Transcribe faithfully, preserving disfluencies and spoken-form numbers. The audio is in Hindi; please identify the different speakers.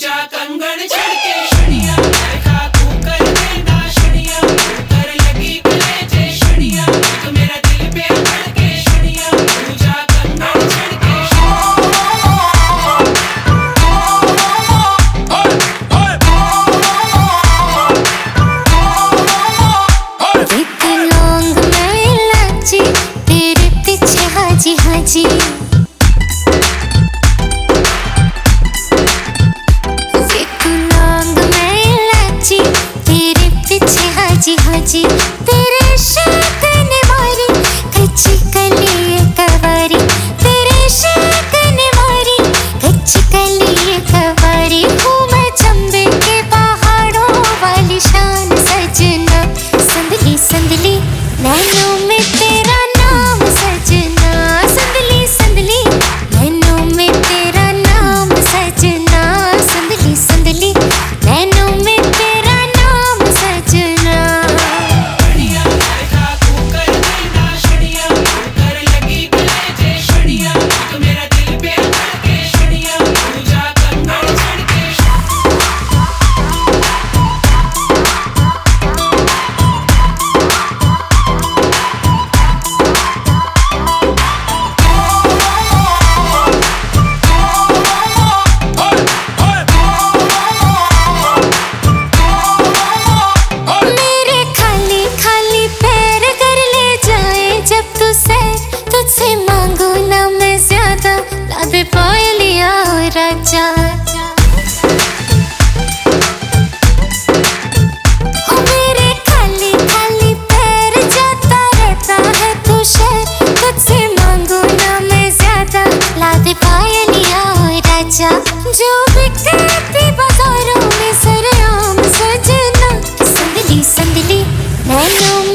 Speaker 1: पूजा कंगन छड़के शनिया देखा तू कर देना शनिया कर लगी कलेजे शनिया तो मेरा दिल पे धड़के शनिया पूजा कंगन छड़के
Speaker 2: एक लौंग में इलायची तेरे पीछे हाजी हाजी हाजी हाजी तेरे इश्क ने मारी कच्ची कली कवारी तेरे इश्क ने मारी कच्ची कली कवारी हूँ मैं चंबे के पहाड़ों वाली शान सजना संदली संदली नैनों में तेरा नाम सजना संदली संदली नैनों में तेरा नाम सजना संदली संदली नैनों में तेरा नाम सजना पायलिया राजा हो मेरे खाली खाली पैर जाता रहता है तू शहर तुझसे मांगू ना मैं ज्यादा ला दे पायलिया राजा जो बिकती बाजारों में सरेआम सजना संदली संदली नैनों